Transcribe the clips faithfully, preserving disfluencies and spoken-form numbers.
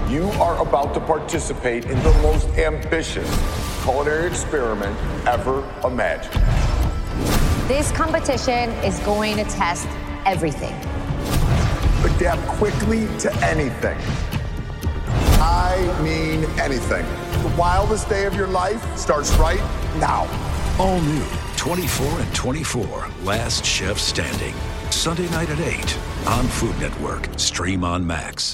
You are about to participate in the most ambitious culinary experiment ever imagined. This competition is going to test everything. Adapt quickly to anything. I mean anything. The wildest day of your life starts right now. All new twenty-four and twenty-four, Last Chef Standing. Sunday night at eight on Food Network. Stream on Max.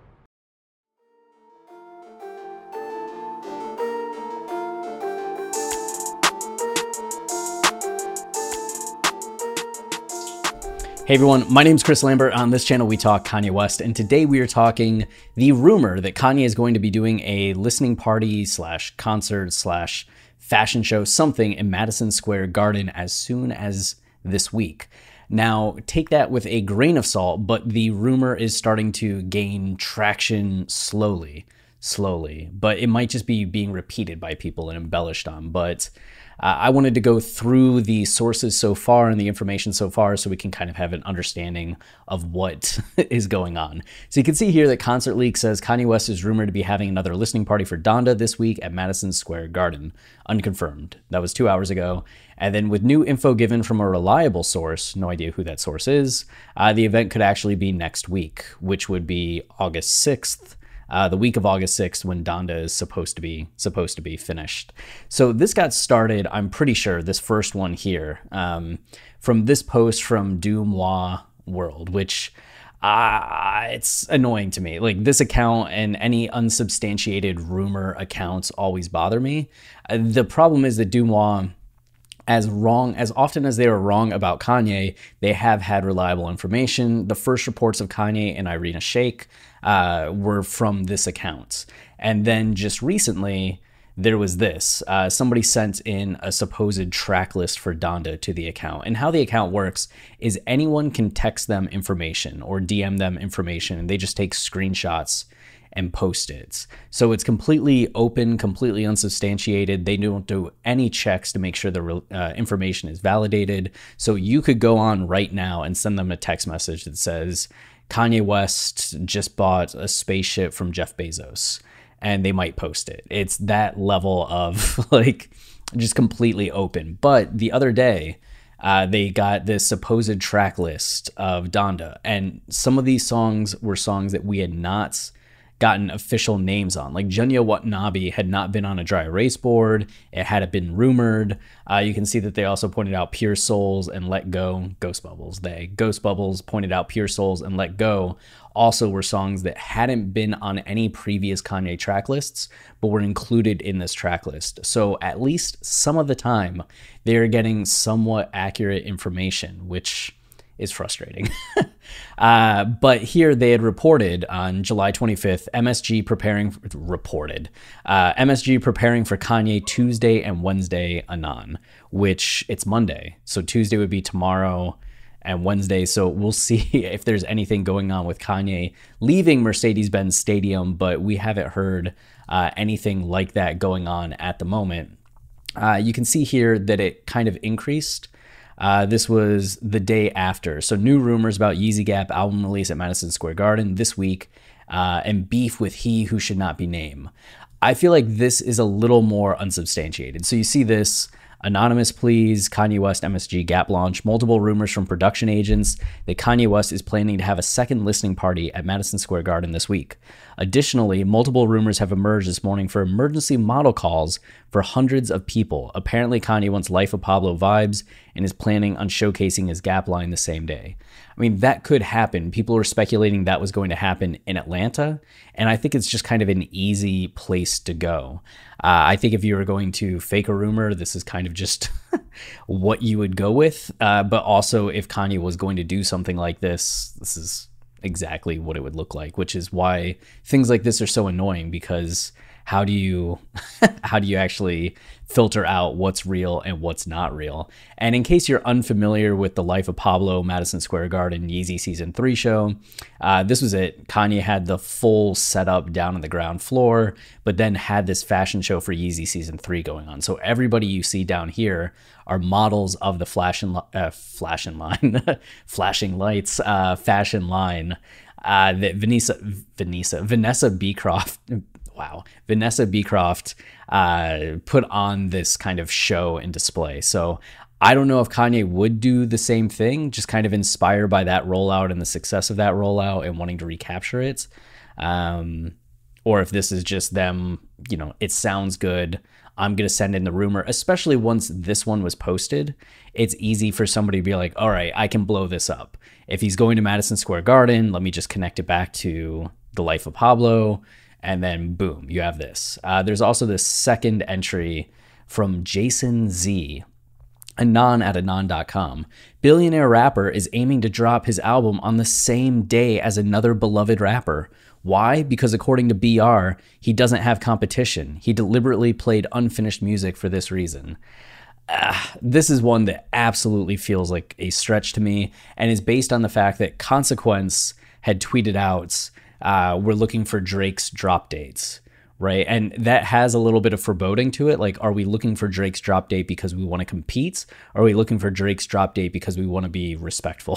Hey everyone, my name is Chris Lambert. On this channel we talk Kanye West, and today we are talking the rumor that Kanye is going to be doing a listening party slash concert slash fashion show, something in Madison Square Garden as soon as this week. Now, take that with a grain of salt, but the rumor is starting to gain traction slowly, slowly, but it might just be being repeated by people and embellished on, but Uh, I wanted to go through the sources so far and the information so far so we can kind of have an understanding of what is going on. So you can see here that Concert Leak says Kanye West is rumored to be having another listening party for Donda this week at Madison Square Garden. Unconfirmed. That was two hours ago. And then with new info given from a reliable source, no idea who that source is, uh, the event could actually be next week, which would be August sixth. Uh, the week of August sixth, when Donda is supposed to be supposed to be finished. So this got started, I'm pretty sure, this first one here, um, from this post from Doomois World, which uh, it's annoying to me. Like, this account and any unsubstantiated rumor accounts always bother me. Uh, the problem is that Doomois, as wrong as often as they are wrong about Kanye, they have had reliable information. The first reports of Kanye and Irina Shayk uh, were from this account. And then just recently, there was this. Uh, somebody sent in a supposed track list for Donda to the account. And how the account works is anyone can text them information or D M them information, and they just take screenshots and post it. So it's completely open, completely unsubstantiated. They don't do any checks to make sure the uh, information is validated. So you could go on right now and send them a text message that says, Kanye West just bought a spaceship from Jeff Bezos, and they might post it. It's that level of like just completely open. But the other day, uh, they got this supposed track list of Donda, and some of these songs were songs that we had not gotten official names on. Like Junya Watanabe had not been on a dry erase board. It had been rumored. Uh, you can see that they also pointed out Pure Souls and Let Go. Ghost Bubbles, they. Ghost Bubbles pointed out Pure Souls and Let Go also were songs that hadn't been on any previous Kanye track lists, but were included in this track list. So at least some of the time, they're getting somewhat accurate information, which is frustrating. uh, but here they had reported on July twenty-fifth, M S G preparing, reported, uh, M S G preparing for Kanye Tuesday and Wednesday anon, which it's Monday. So Tuesday would be tomorrow and Wednesday. So we'll see if there's anything going on with Kanye leaving Mercedes-Benz Stadium, but we haven't heard uh, anything like that going on at the moment. Uh, you can see here that it kind of increased. Uh, this was the day after. So new rumors about Yeezy Gap album release at Madison Square Garden this week, uh, and beef with He Who Should Not Be Named. I feel like this is a little more unsubstantiated. So you see this anonymous pleas, Kanye West M S G Gap launch, multiple rumors from production agents that Kanye West is planning to have a second listening party at Madison Square Garden this week. Additionally, multiple rumors have emerged this morning for emergency model calls for hundreds of people. Apparently, Kanye wants Life of Pablo vibes and is planning on showcasing his Gap line the same day. I mean, that could happen. People were speculating that was going to happen in Atlanta, and I think it's just kind of an easy place to go. Uh, I think if you were going to fake a rumor, this is kind of just what you would go with. Uh, but also, if Kanye was going to do something like this, this is exactly what it would look like, which is why things like this are so annoying, because how do you how do you actually filter out what's real and what's not real? And in case you're unfamiliar with the Life of Pablo Madison Square Garden Yeezy Season three show, uh, this was it. Kanye had the full setup down on the ground floor, but then had this fashion show for Yeezy Season three going on. So everybody you see down here are models of the flashing, uh, flashing line, flashing lights, uh, fashion line. uh, that Vanessa, Vanessa, Vanessa Beecroft, wow, Vanessa Beecroft uh, put on this kind of show and display. So I don't know if Kanye would do the same thing, just kind of inspired by that rollout and the success of that rollout and wanting to recapture it. Um, or if this is just them, you know, it sounds good, I'm going to send in the rumor, especially once this one was posted. It's easy for somebody to be like, all right, I can blow this up. If he's going to Madison Square Garden, let me just connect it back to The Life of Pablo. And then boom, you have this. Uh, there's also this second entry from Jason Z, Anon at anon dot com. Billionaire rapper is aiming to drop his album on the same day as another beloved rapper. Why? Because according to B R, he doesn't have competition. He deliberately played unfinished music for this reason. Uh, this is one that absolutely feels like a stretch to me and is based on the fact that Consequence had tweeted out, uh, we're looking for Drake's drop dates, right? And that has a little bit of foreboding to it. Like, are we looking for Drake's drop date because we want to compete? Or are we looking for Drake's drop date because we want to be respectful?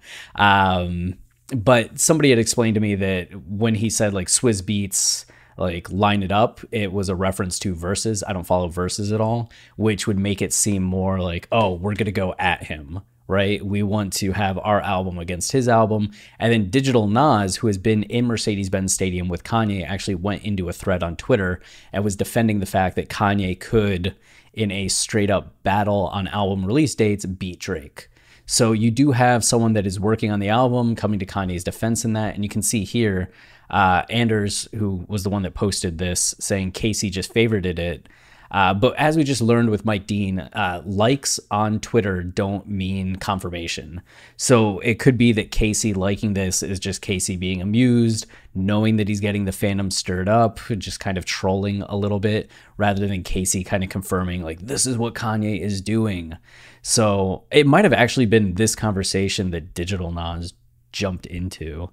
um, But somebody had explained to me that when he said like Swizz Beatz, like line it up, it was a reference to Versus. I don't follow Versus at all, which would make it seem more like, oh, we're going to go at him, right? We want to have our album against his album. And then Digital Nas, who has been in Mercedes-Benz Stadium with Kanye, actually went into a thread on Twitter and was defending the fact that Kanye could, in a straight up battle on album release dates, beat Drake. So you do have someone that is working on the album coming to Kanye's defense in that. And you can see here, uh, Anders, who was the one that posted this, saying Casey just favorited it. Uh, but as we just learned with Mike Dean, uh, likes on Twitter don't mean confirmation. So it could be that Casey liking this is just Casey being amused, knowing that he's getting the fandom stirred up, just kind of trolling a little bit, rather than Casey kind of confirming, like, this is what Kanye is doing. So it might have actually been this conversation that Digital Nas jumped into.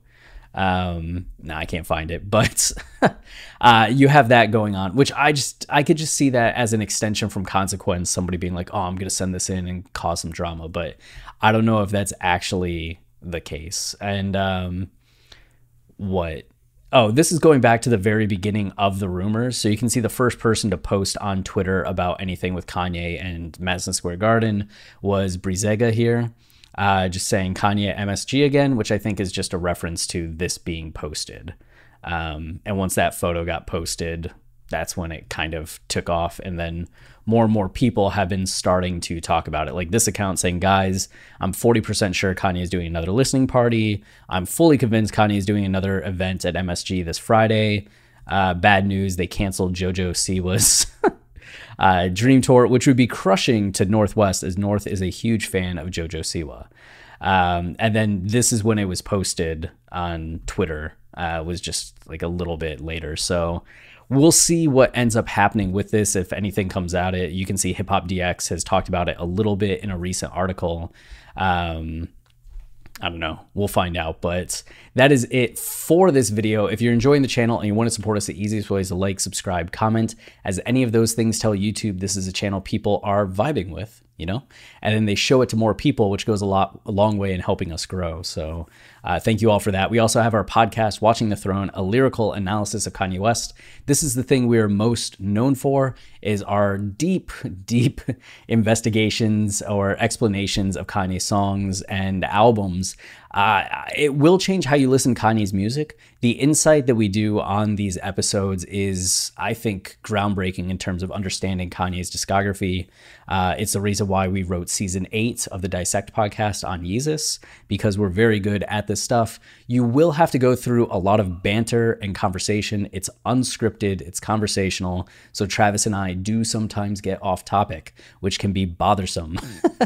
Um, no, I can't find it, but uh, you have that going on, which I just, I could just see that as an extension from Consequence, somebody being like, oh, I'm going to send this in and cause some drama, but I don't know if that's actually the case. And um, what? Oh, this is going back to the very beginning of the rumors. So you can see the first person to post on Twitter about anything with Kanye and Madison Square Garden was Brizega here. Uh, just saying Kanye at M S G again, which I think is just a reference to this being posted. Um, and once that photo got posted, that's when it kind of took off. And then more and more people have been starting to talk about it. Like this account saying, guys, I'm forty percent sure Kanye is doing another listening party. I'm fully convinced Kanye is doing another event at M S G this Friday. Uh, bad news, they canceled JoJo Siwa's Uh, Dream Tour, which would be crushing to Northwest, as North is a huge fan of JoJo Siwa. Um, and then this is when it was posted on Twitter, uh, was just like a little bit later. So we'll see what ends up happening with this, if anything comes out it. You can see Hip Hop D X has talked about it a little bit in a recent article. Um, I don't know. We'll find out. But that is it for this video. If you're enjoying the channel and you want to support us, the easiest way is to like, subscribe, comment, as any of those things tell YouTube this is a channel people are vibing with, you know, and then they show it to more people, which goes a lot, a long way in helping us grow. So uh, thank you all for that. We also have our podcast, Watching the Throne, a lyrical analysis of Kanye West. This is the thing we are most known for, is our deep, deep investigations or explanations of Kanye songs and albums. Uh, it will change how you listen to Kanye's music. The insight that we do on these episodes is, I think, groundbreaking in terms of understanding Kanye's discography. Uh, it's the reason why we wrote season eight of the Dissect podcast on Yeezus, because we're very good at this stuff. You will have to go through a lot of banter and conversation. It's unscripted, it's conversational. So Travis and I do sometimes get off topic, which can be bothersome.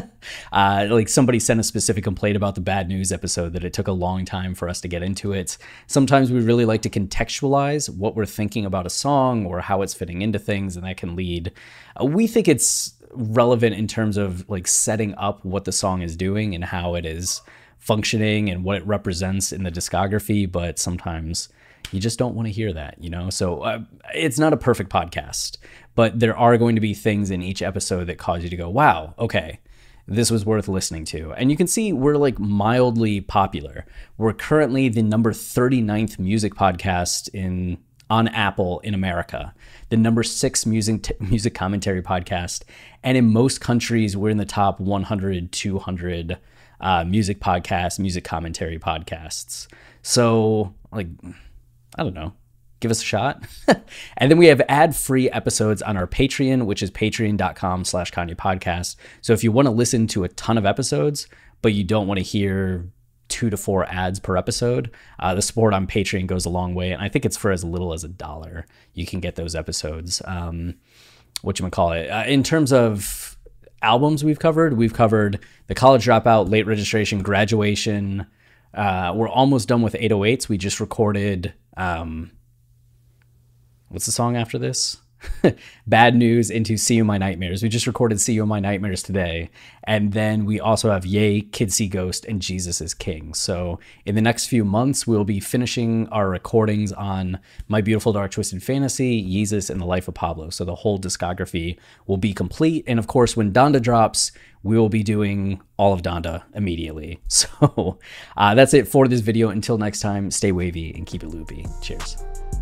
uh, like somebody sent a specific complaint about the Bad News episode, that it took a long time for us to get into it. Sometimes we really like to contextualize what we're thinking about a song or how it's fitting into things, and that can lead. Uh, we think it's relevant in terms of like setting up what the song is doing and how it is functioning and what it represents in the discography, but sometimes you just don't want to hear that, you know? So uh, it's not a perfect podcast, but there are going to be things in each episode that cause you to go, wow, okay, this was worth listening to. And you can see we're like mildly popular. We're currently the number thirty-ninth music podcast in on Apple in America, the number six music t- music commentary podcast, and in most countries we're in the top one hundred, two hundred uh, music podcasts, music commentary podcasts. So like, I don't know, give us a shot. And then we have ad-free episodes on our Patreon, which is patreon.com slash Kanye podcast. So if you want to listen to a ton of episodes, but you don't want to hear two to four ads per episode, uh, the support on Patreon goes a long way. And I think it's for as little as a dollar. You can get those episodes. Um, whatchamacallit. Uh, in terms of albums we've covered, we've covered The College Dropout, Late Registration, Graduation. Uh, we're almost done with eight oh eights. We just recorded, um, what's the song after this? Bad News into See You My Nightmares. We just recorded See You My Nightmares today. And then we also have Yay, Kids See Ghost, and Jesus is King. So in the next few months, we'll be finishing our recordings on My Beautiful Dark Twisted Fantasy, Yeezus, and The Life of Pablo. So the whole discography will be complete. And of course, when Donda drops, we will be doing all of Donda immediately. So uh, that's it for this video. Until next time, stay wavy and keep it loopy. Cheers.